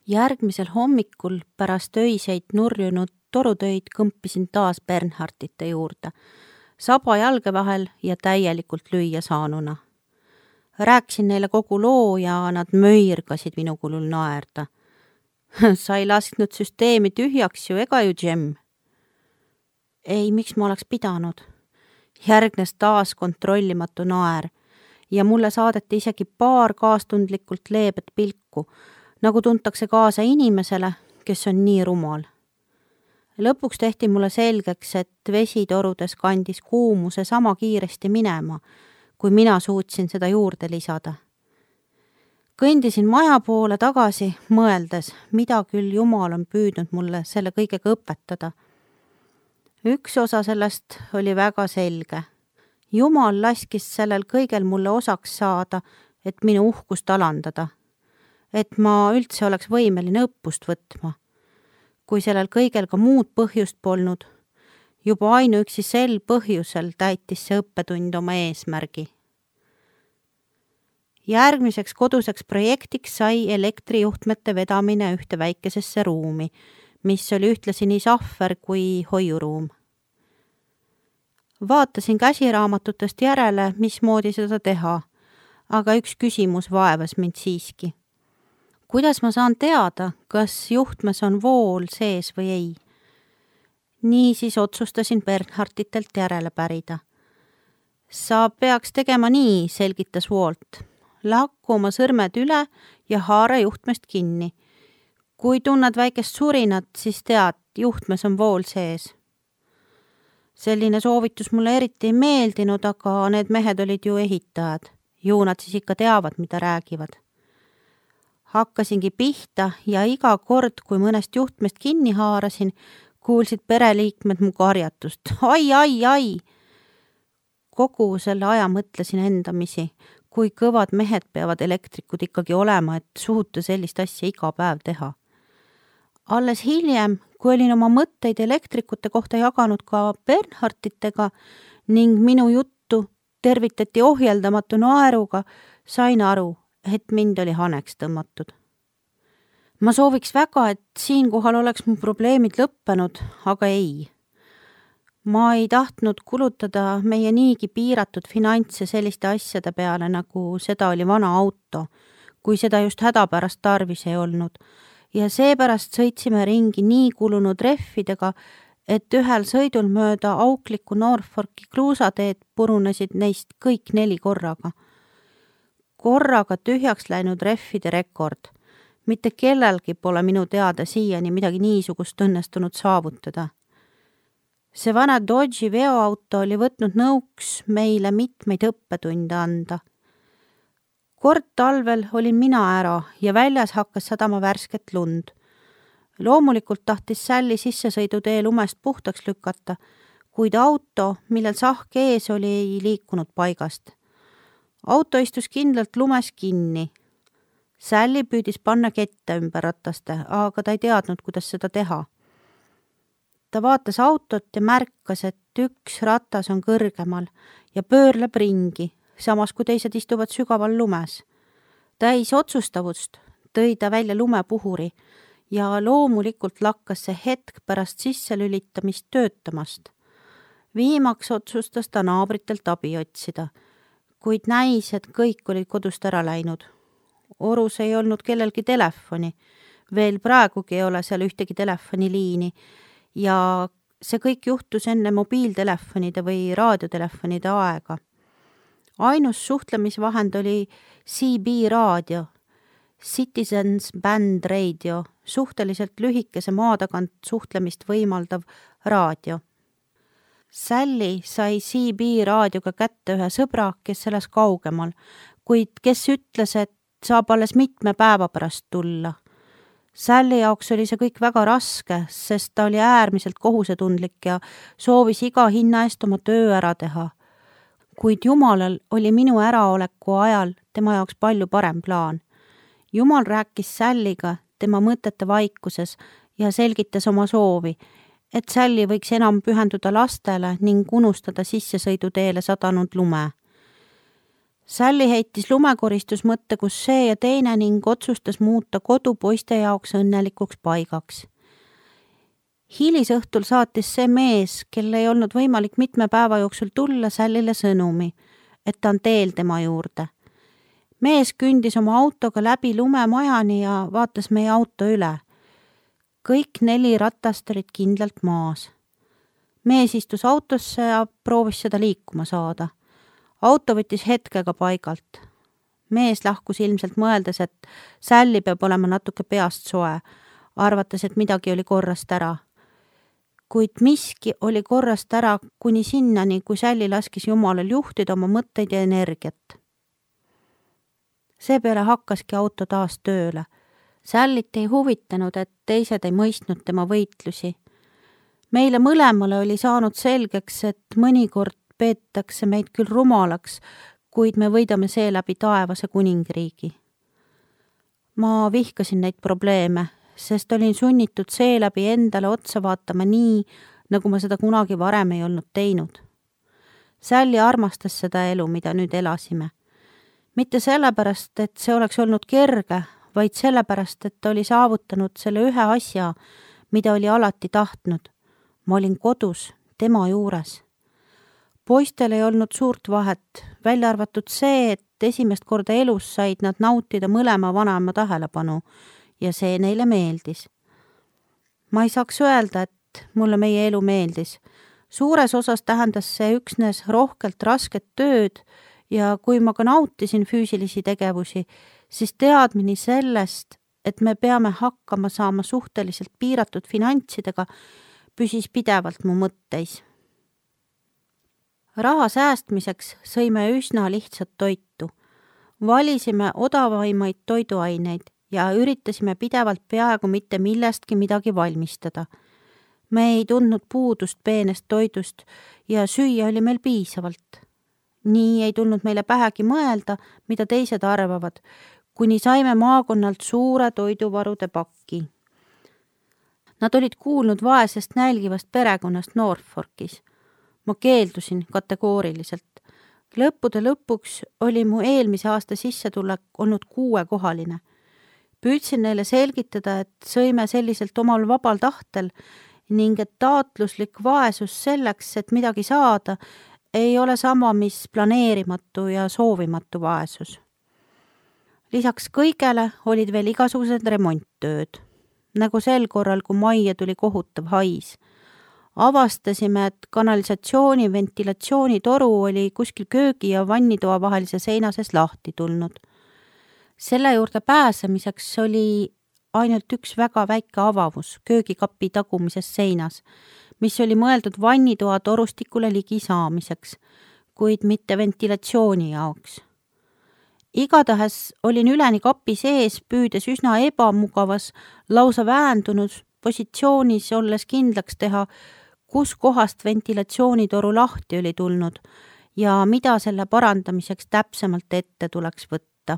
Järgmisel hommikul pärast öiseid nurjunud torutöid kõmpisin taas Bernhardite juurde, saba jalge vahel ja täielikult lüüa saanuna. Rääkisin neile kogu loo ja nad möirgasid minu kulul naerda. Sa ei lasknud süsteemi tühjaks ju, ega ju, Jem? Ei, miks ma oleks pidanud? Järgnes taas kontrollimatu naer ja mulle saadeti isegi paar kaastundlikult leebet pilku, nagu tuntakse kaasa inimesele, kes on nii rumal. Lõpuks tehti mulle selgeks, et vesitorudes kandis kuumuse sama kiiresti minema, kui mina suutsin seda juurde lisada. Kõndisin maja poole tagasi, mõeldes, mida küll Jumal on püüdnud mulle selle kõigega õpetada. Üks osa sellest oli väga selge. Jumal laskis sellel kõigel mulle osaks saada, et minu uhkust alandada. Et ma üldse oleks võimeline õppust võtma. Kui sellel kõigel ka muud põhjust polnud, juba ainuüksi sel põhjusel täitis see õppetund oma eesmärgi. Järgmiseks koduseks projektiks sai elektrijuhtmete vedamine ühte väikesesse ruumi, mis oli ühtlasi nii sahver kui hoiuruum. Vaatasin käsiraamatutest järele, mismoodi seda teha, aga üks küsimus vaevas mind siiski. Kuidas ma saan teada, kas juhtmes on vool sees või ei? Niisiis otsustasin Bernharditelt järele pärida. Sa peaks tegema nii, selgitas Walt. Lakku oma sõrmed üle ja haara juhtmest kinni. Kui tunned väikest surinat, siis tead, juhtmes on vool sees. Selline soovitus mulle eriti ei meeldinud, aga need mehed olid ju ehitajad. Ju nad siis ikka teavad, mida räägivad. Hakkasingi pihta ja iga kord, kui mõnest juhtmest kinni haarasin, kuulsid pereliikmed mu karjatust. Ai, ai, ai! Kogu selle aja mõtlesin endamisi, kui kõvad mehed peavad elektrikud ikkagi olema, et suuta sellist asja iga päev teha. Alles hiljem, kui olin oma mõtteid elektrikute kohta jaganud ka Bernharditega ning minu juttu tervitati ohjeldamatu naeruga, sain aru, et mind oli haneks tõmmatud. Ma sooviks väga, et siinkohal oleks mu probleemid lõppenud, aga ei. Ma ei tahtnud kulutada meie niigi piiratud finantse selliste asjade peale, nagu seda oli vana auto, kui seda just hädapärast tarvis ei olnud, ja seepärast sõitsime ringi nii kulunud rehvidega, et ühel sõidul mööda auklikku Norfolki kruusateed purunesid neist kõik 4 korraga. Korraga tühjaks läinud rehvide rekord. Mitte kellelgi pole minu teada siiani midagi niisugust õnnestunud saavutada. See vana Dodge'i veoauto oli võtnud nõuks meile mitmeid õppetunde anda. Kord talvel olin mina ära ja väljas hakkas sadama värsket lund. Loomulikult tahtis Sally sissesõidutee lumest puhtaks lükata, kuid auto, millel sahk ees oli, ei liikunud paigast. Auto istus kindlalt lumes kinni. Sally püüdis panna kette ümber rataste, aga ta ei teadnud, kuidas seda teha. Ta vaatas autot ja märkas, et üks ratas on kõrgemal ja pöörleb ringi, samas kui teised istuvad sügaval lumes. Täis otsustavust tõi ta välja lumepuhuri ja loomulikult lakkas see hetk pärast sisselülitamist töötamast. Viimaks otsustas ta naabritelt abi otsida, kuid näis, et kõik olid kodust ära läinud. Orus ei olnud kellelgi telefoni, veel praegugi ei ole seal ühtegi telefoniliini ja see kõik juhtus enne mobiiltelefonide või raadiotelefonide aega. Ainus suhtlemisvahend oli CB raadio, Citizens Band Radio, suhteliselt lühikese maatagant suhtlemist võimaldav raadio. Sally sai CB raadioga kätte ühe sõbra, kes elas kaugemal, kuid kes ütles, et saab alles mitme päeva pärast tulla. Sally jaoks oli see kõik väga raske, sest ta oli äärmiselt kohusetundlik ja soovis iga hinna eest oma töö ära teha. Kuid Jumalal oli minu äraoleku ajal tema jaoks palju parem plaan. Jumal rääkis Sallyga tema mõtete vaikuses ja selgitas oma soovi, et Sally võiks enam pühenduda lastele ning unustada sissesõiduteele sadanud lume. Sally heitis lumekoristusmõtte, kus see ja teine ning otsustas muuta kodu poiste jaoks õnnelikuks paigaks. Hilisõhtul saatis see mees, kel ei olnud võimalik mitme päeva jooksul tulla, Sallile sõnumi, et ta on teel tema juurde. Mees kündis oma autoga läbi lumemajani ja vaatas meie auto üle. Kõik 4 ratast olid kindlalt maas. Mees istus autosse ja proovis seda liikuma saada. Auto võttis hetkega paigalt. Mees lahkus ilmselt mõeldes, et Sally peab olema natuke peast soe, arvates, et midagi oli korrast ära. Kuid miski oli korrast ära kuni sinnani, kui Sally laskis Jumalal juhtida oma mõtteid ja energiat. Seepeale hakkaski auto taas tööle. Sallit ei huvitanud, et teised ei mõistnud tema võitlusi. Meile mõlemale oli saanud selgeks, et mõnikord peetakse meid küll rumalaks, kuid me võidame seeläbi taevase kuningriigi. Ma vihkasin neid probleeme, sest olin sunnitud seeläbi endale otsa vaatama nii, nagu ma seda kunagi varem ei olnud teinud. Sally armastas seda elu, mida nüüd elasime. Mitte sellepärast, et see oleks olnud kerge, vaid sellepärast, et ta oli saavutanud selle ühe asja, mida oli alati tahtnud. Ma olin kodus, tema juures. Poistel ei olnud suurt vahet, välja arvatud see, et esimest korda elus said nad nautida mõlema vanema tähelepanu ja see neile meeldis. Ma ei saaks öelda, et mulle meie elu meeldis. Suures osas tähendas see üksnes rohkelt rasket tööd ja kui ma ka nautisin füüsilisi tegevusi, siis teadmini sellest, et me peame hakkama saama suhteliselt piiratud finantsidega, püsis pidevalt mu mõtteis. Raha säästmiseks sõime üsna lihtsat toitu. Valisime odavaimaid toiduaineid ja üritasime pidevalt peaaegu mitte millestki midagi valmistada. Me ei tundnud puudust peenest toidust ja süüa oli meil piisavalt. Nii ei tulnud meile pähegi mõelda, mida teised arvavad, kuni saime maakonnalt suure toiduvarude pakki. Nad olid kuulnud vaesest nälgivast perekonnast Norfolkis. Ma keeldusin kategooriliselt. Lõppude lõpuks oli mu eelmise aasta sissetulek olnud 6-kohaline. Püüdsin neile selgitada, et sõime selliselt omal vabal tahtel ning et taotluslik vaesus selleks, et midagi saada, ei ole sama, mis planeerimatu ja soovimatu vaesus. Lisaks kõigele olid veel igasugused remonttööd, nagu sel korral, kui majja tuli kohutav hais. Avastasime, et kanalisatsiooni ventilatsioonitoru oli kuskil köögi ja vannitoa vahelise seina sees lahti tulnud. Selle juurde pääsemiseks oli ainult üks väga väike avavus köögikapi tagumises seinas, mis oli mõeldud vannitoa torustikule ligi saamiseks, kuid mitte ventilatsiooni jaoks. Igatahes olin üleni kapi sees, püüdes üsna ebamugavas, lausa väändunud positsioonis olles kindlaks teha, kus kohast ventilatsioonitoru lahti oli tulnud ja mida selle parandamiseks täpsemalt ette tuleks võtta.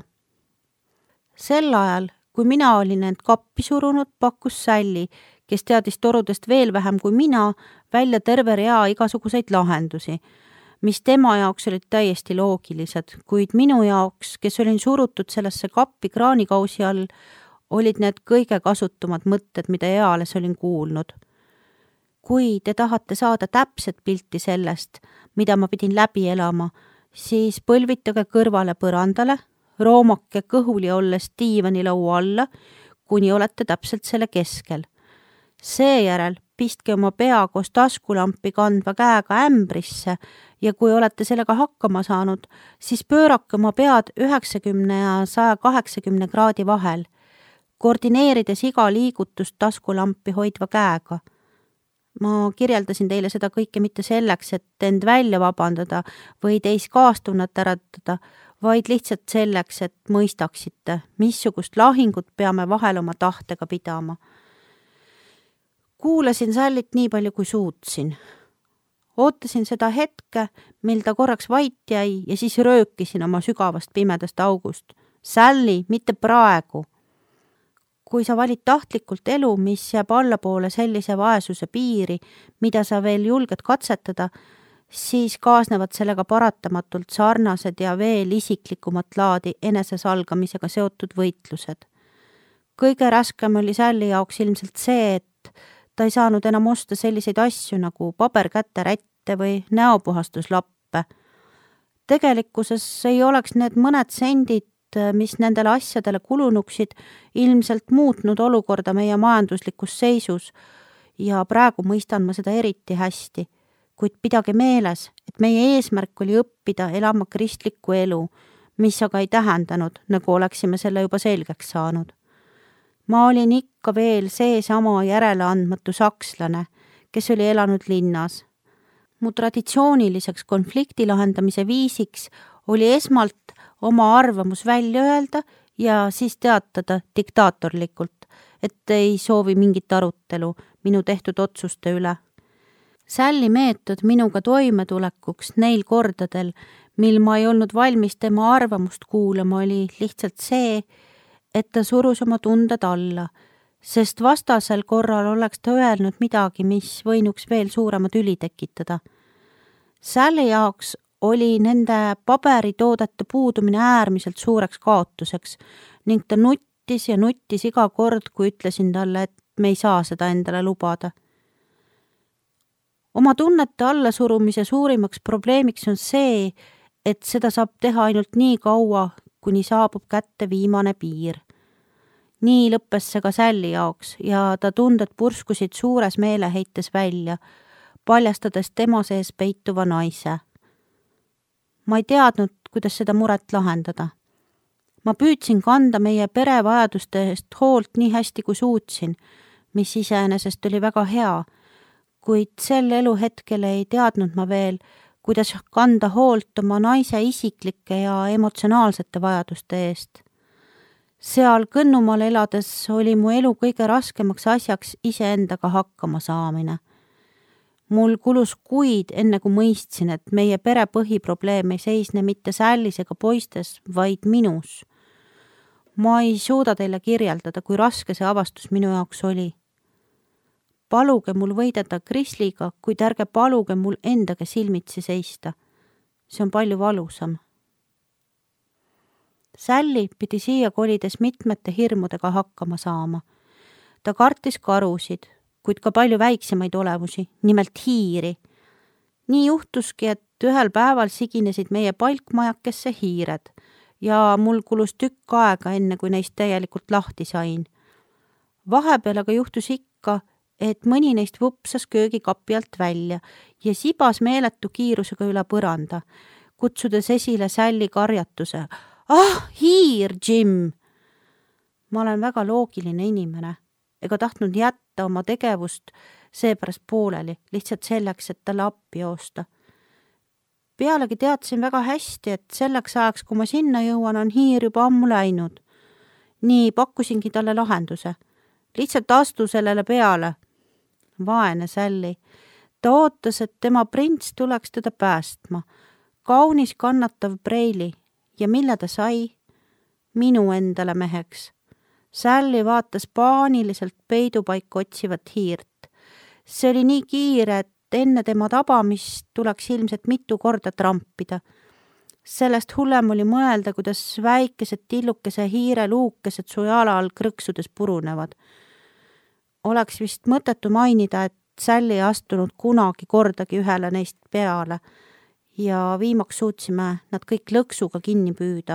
Sel ajal, kui mina olin end kappi surunud, pakkus Sally, kes teadis torudest veel vähem kui mina, välja terve rea igasuguseid lahendusi, mis tema jaoks olid täiesti loogilised, kuid minu jaoks, kes olin surutud sellesse kappi kraanikausi all, olid need kõige kasutumad mõtted, mida eales olin kuulnud. Kui te tahate saada täpset pilti sellest, mida ma pidin läbi elama, siis põlvitage kõrvale põrandale, roomake kõhuli olles diivanilaua alla, kuni olete täpselt selle keskel. Seejärel pistke oma pea koos taskulampi kandva käega ämbrisse ja kui olete sellega hakkama saanud, siis pöörake oma pead 90 ja 180 kraadi vahel, koordineerides iga liigutust taskulampi hoidva käega. Ma kirjeldasin teile seda kõike mitte selleks, et end välja vabandada või teis kaastunnet äratada, vaid lihtsalt selleks, et mõistaksite, missugust lahingut peame vahel oma tahtega pidama. Kuulasin Sallit nii palju, kui suutsin. Ootasin seda hetke, mil ta korraks vait jäi ja siis röökisin oma sügavast pimedast august. Sally, mitte praegu! Kui sa valid tahtlikult elu, mis jääb allapoole sellise vaesuse piiri, mida sa veel julged katsetada, siis kaasnevad sellega paratamatult sarnased ja veel isiklikumat laadi enesesalgamisega seotud võitlused. Kõige raskem oli Sally jaoks ilmselt see, et ta ei saanud enam osta selliseid asju nagu paberkäterätte või näopuhastuslappe. Tegelikkuses ei oleks need mõned sendid, mis nendele asjadele kulunuksid, ilmselt muutnud olukorda meie majanduslikus seisus ja praegu mõistan ma seda eriti hästi. Kuid pidage meeles, et meie eesmärk oli õppida elama kristlikku elu, mis aga ei tähendanud, nagu oleksime selle juba selgeks saanud. Ma olin ikka veel seesama järeleandmatu sakslane, kes oli elanud linnas. Mu traditsiooniliseks konflikti lahendamise viisiks oli esmalt oma arvamus välja öelda ja siis teatada diktaatorlikult, et ei soovi mingit arutelu minu tehtud otsuste üle. Sally meetod minuga toimetulekuks neil kordadel, mil ma ei olnud valmis tema arvamust kuulama, oli lihtsalt see, et ta surus oma tunded alla, sest vastasel korral oleks ta öelnud midagi, mis võinuks veel suurema tüli tekitada. Sally jaoks oli nende paberitoodete puudumine äärmiselt suureks kaotuseks ning ta nuttis ja nuttis iga kord, kui ütlesin talle, et me ei saa seda endale lubada. Oma tunnete allasurumise suurimaks probleemiks on see, et seda saab teha ainult nii kaua, kuni saabub kätte viimane piir. Nii lõppes see ka Sally jaoks ja ta tunded purskusid suures meeleheites välja, paljastades tema sees peituva naise. Ma ei teadnud, kuidas seda muret lahendada. Ma püüdsin kanda meie pere vajaduste eest hoolt nii hästi kui suutsin, mis iseenesest oli väga hea, kuid sel eluhetkel ei teadnud ma veel, kuidas kanda hoolt oma naise isiklike ja emotsionaalsete vajaduste eest. Seal Kõnnumaal elades oli mu elu kõige raskemaks asjaks iseendaga hakkama saamine. Mul kulus kuid enne kui mõistsin, et meie pere põhiprobleem ei seisne mitte Sallys ega poistes, vaid minus. Ma ei suuda teile kirjeldada, kui raske see avastus minu jaoks oli. Paluge mul võidelda Krisliga, kuid ärge paluge mul endaga silmitsi seista. See on palju valusam. Sally pidi siia kolides mitmete hirmudega hakkama saama. Ta kartis karusid, kuid ka palju väiksemaid olevusi, nimelt hiiri. Nii juhtuski, et ühel päeval siginesid meie palkmajakesse hiired ja mul kulus tükk aega, enne kui neist täielikult lahti sain. Vahepeal aga juhtus ikka, et mõni neist vupsas köögikapi alt välja ja sibas meeletu kiirusega üle põranda, kutsudes esile Sally karjatuse. Ah, hiir, Jim! Ma olen väga loogiline inimene, ega tahtnud jätta oma tegevust seepärast pooleli, lihtsalt selleks, et talle appi joosta. Pealegi teadsin väga hästi, et selleks ajaks, kui ma sinna jõuan, on hiir juba ammu läinud. Nii pakkusingi talle lahenduse. Lihtsalt astu sellele peale. Vaene Sally. Ta ootas, et tema prints tuleks teda päästma. Kaunis kannatav preili. Ja mille ta sai? Minu endale meheks. Sally vaatas paaniliselt peidupaika otsivat hiirt. See oli nii kiire, et enne tema tabamist tuleks ilmselt mitu korda trampida. Sellest hullem oli mõelda, kuidas väikesed tillukese hiire luukesed su jala all krõksudes purunevad. Oleks vist mõttetu mainida, et Sally ei astunud kunagi kordagi ühele neist peale ja viimaks suutsime nad kõik lõksuga kinni püüda.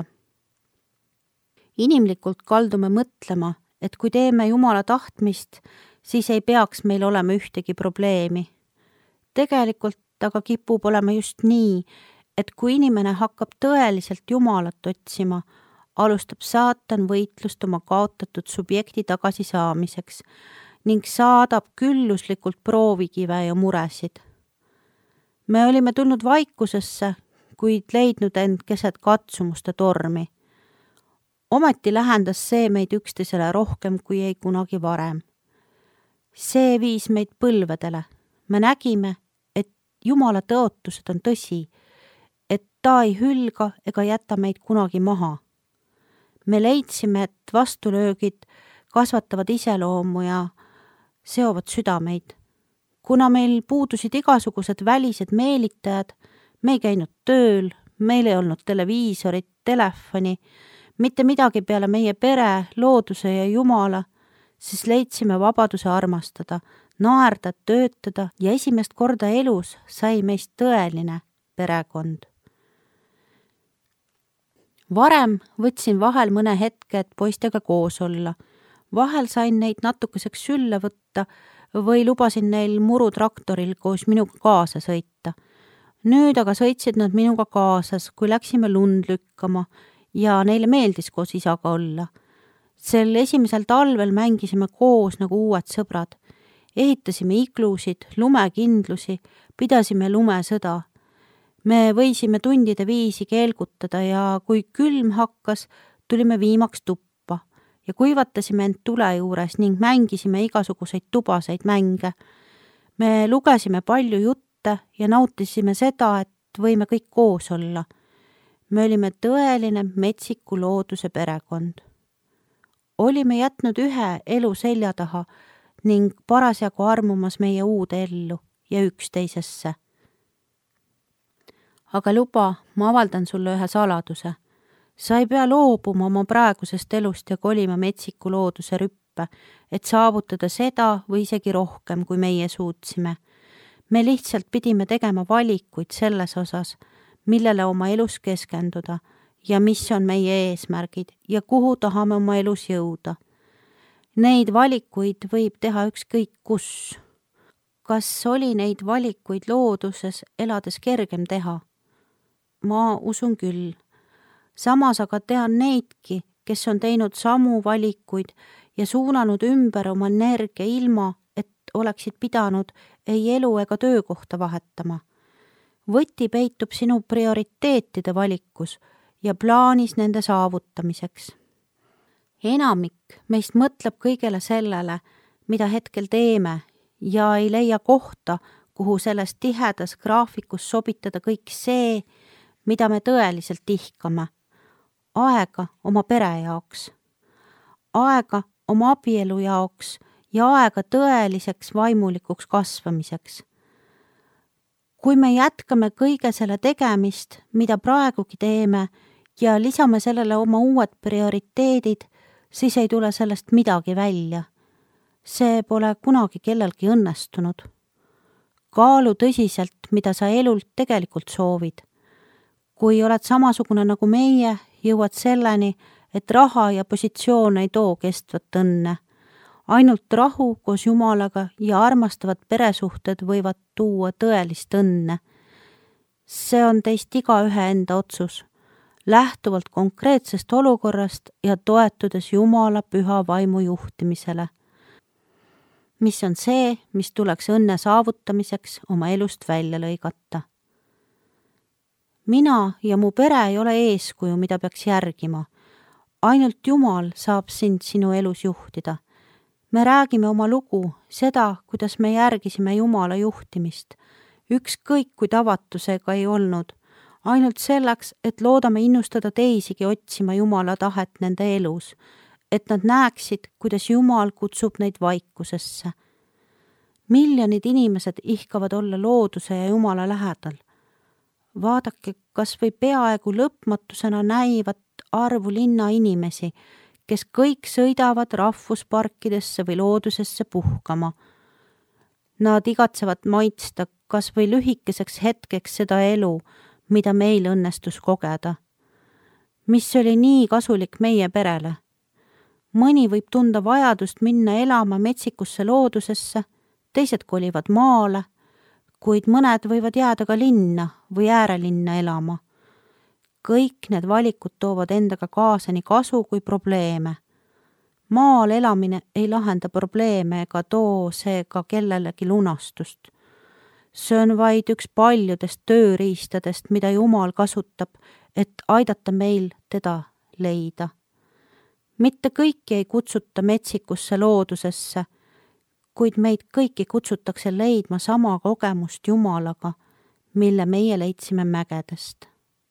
Inimlikult kaldume mõtlema, et kui teeme Jumala tahtmist, siis ei peaks meil olema ühtegi probleemi. Tegelikult aga kipub olema just nii, et kui inimene hakkab tõeliselt Jumalat otsima, alustab saatan võitlust oma kaotatud subjekti tagasisaamiseks ning saadab külluslikult proovikive ja muresid. Me olime tulnud vaikusesse, kuid leidnud end keset katsumuste tormi. Ometi lähendas see meid üksteisele rohkem kui ei kunagi varem. See viis meid põlvedele. Me nägime, et Jumala tõotused on tõsi, et ta ei hülga ega jäta meid kunagi maha. Me leidsime, et vastulöögid kasvatavad iseloomu ja seovad südameid. Kuna meil puudusid igasugused välised meelitajad, me ei käinud tööl, meil ei olnud televiisorit, telefoni, mitte midagi peale meie pere, looduse ja Jumala, siis leidsime vabaduse armastada, naerda, töötada ja esimest korda elus sai meist tõeline perekond. Varem võtsin vahel mõne hetke, et poistega koos olla. Vahel sain neid natukeseks sülle võtta või lubasin neil murutraktoril koos minuga kaasa sõita. Nüüd aga sõitsid nad minuga kaasas, kui läksime lund lükkama ja neile meeldis koos isaga olla. Sel esimesel talvel mängisime koos nagu uued sõbrad. Ehitasime iglusid, lumekindlusi, pidasime lumesõda. Me võisime tundide viisi keelgutada ja kui külm hakkas, tulime viimaks tuppa ja kuivatasime end tule juures ning mängisime igasuguseid tubaseid mänge. Me lugesime palju jutte ja nautisime seda, et võime kõik koos olla. Me olime tõeline metsiku looduse perekond. Olime jätnud ühe elu selja taha ning parasjagu armumas meie uude ellu ja üksteisesse. Aga luba, ma avaldan sulle ühe saladuse. Sa ei pea loobuma oma praegusest elust ja kolima metsiku looduse rüppe, et saavutada seda või isegi rohkem, kui meie suutsime. Me lihtsalt pidime tegema valikuid selles osas, millele oma elus keskenduda ja mis on meie eesmärgid ja kuhu tahame oma elus jõuda. Neid valikuid võib teha ükskõik kus. Kas oli neid valikuid looduses elades kergem teha? Ma usun küll. Samas aga tean neidki, kes on teinud samu valikuid ja suunanud ümber oma energia ilma, et oleksid pidanud ei elu ega töökohta vahetama. Võti peitub sinu prioriteetide valikus ja plaanis nende saavutamiseks. Enamik meist mõtleb kõigele sellele, mida hetkel teeme ja ei leia kohta, kuhu selles tihedas graafikus sobitada kõik see, mida me tõeliselt ihkame. Aega oma pere jaoks, aega oma abielu jaoks ja aega tõeliseks vaimulikuks kasvamiseks. Kui me jätkame kõige selle tegemist, mida praegugi teeme ja lisame sellele oma uued prioriteedid, siis ei tule sellest midagi välja. See pole kunagi kellelgi õnnestunud. Kaalu tõsiselt, mida sa elult tegelikult soovid. Kui oled samasugune nagu meie, jõuad selleni, et raha ja positsioon ei too kestvat õnne. Ainult rahu koos Jumalaga ja armastavad peresuhted võivad tuua tõelist õnne. See on teist igaühe enda otsus, lähtuvalt konkreetsest olukorrast ja toetudes Jumala püha vaimu juhtimisele. Mis on see, mis tuleks õnne saavutamiseks oma elust välja lõigata. Mina ja mu pere ei ole eeskuju, mida peaks järgima. Ainult Jumal saab sind sinu elus juhtida. Me räägime oma lugu, seda, kuidas me järgisime Jumala juhtimist. Ükskõik kui tavatusega ei olnud. Ainult selleks, et loodame innustada teisigi otsima Jumala tahet nende elus, et nad näeksid, kuidas Jumal kutsub neid vaikusesse. Miljonid inimesed ihkavad olla looduse ja Jumala lähedal. Vaadake, kas või peaaegu lõpmatusena näivat arvu linna inimesi, kes kõik sõidavad rahvusparkidesse või loodusesse puhkama. Nad igatsevad maitsta kas või lühikeseks hetkeks seda elu, mida meil õnnestus kogeda. Mis oli nii kasulik meie perele? Mõni võib tunda vajadust minna elama metsikusse loodusesse, teised kolivad maale, kuid mõned võivad jääda ka linna või äärelinna elama. Kõik need valikud toovad endaga kaasa nii kasu kui probleeme. Maal elamine ei lahenda probleeme ega too see ka kellelegi lunastust. See on vaid üks paljudest tööriistadest, mida Jumal kasutab, et aidata meil teda leida. Mitte kõiki ei kutsuta metsikusse loodusesse, kuid meid kõiki kutsutakse leidma sama kogemust Jumalaga, mille meie leidsime mägedest.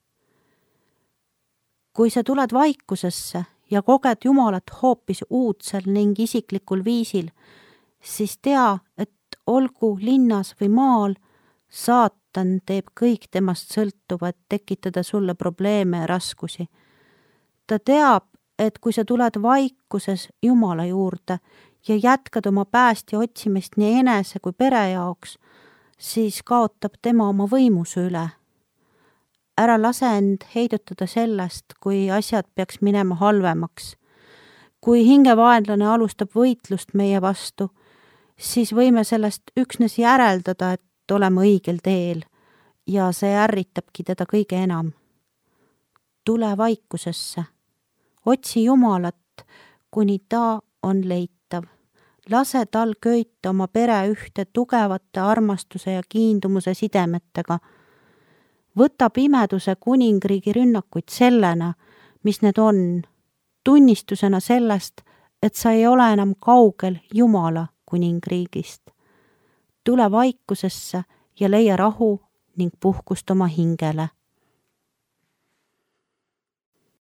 Kui sa tuled vaikusesse ja koged Jumalat hoopis uudsel ning isiklikul viisil, siis tea, et olgu linnas või maal, saatan teeb kõik temast sõltuva, et tekitada sulle probleeme ja raskusi. Ta teab, et kui sa tuled vaikuses Jumala juurde ja jätkad oma päästja otsimist nii enese kui pere jaoks, siis kaotab tema oma võimu su üle. Ära lase end heidutada sellest, kui asjad peaks minema halvemaks. Kui hingevaenlane alustab võitlust meie vastu, siis võime sellest üksnes järeldada, et oleme õigel teel ja see ärritabki teda kõige enam. Tule vaikusesse. Otsi Jumalat, kuni ta on leitav. Lase tal köita oma pere ühte tugevate armastuse ja kiindumuse sidemetega. Võta pimeduse kuningriigi rünnakuid sellena, mis need on, tunnistusena sellest, et sa ei ole enam kaugel Jumala kuningriigist. Tule vaikusesse ja leia rahu ning puhkust oma hingele.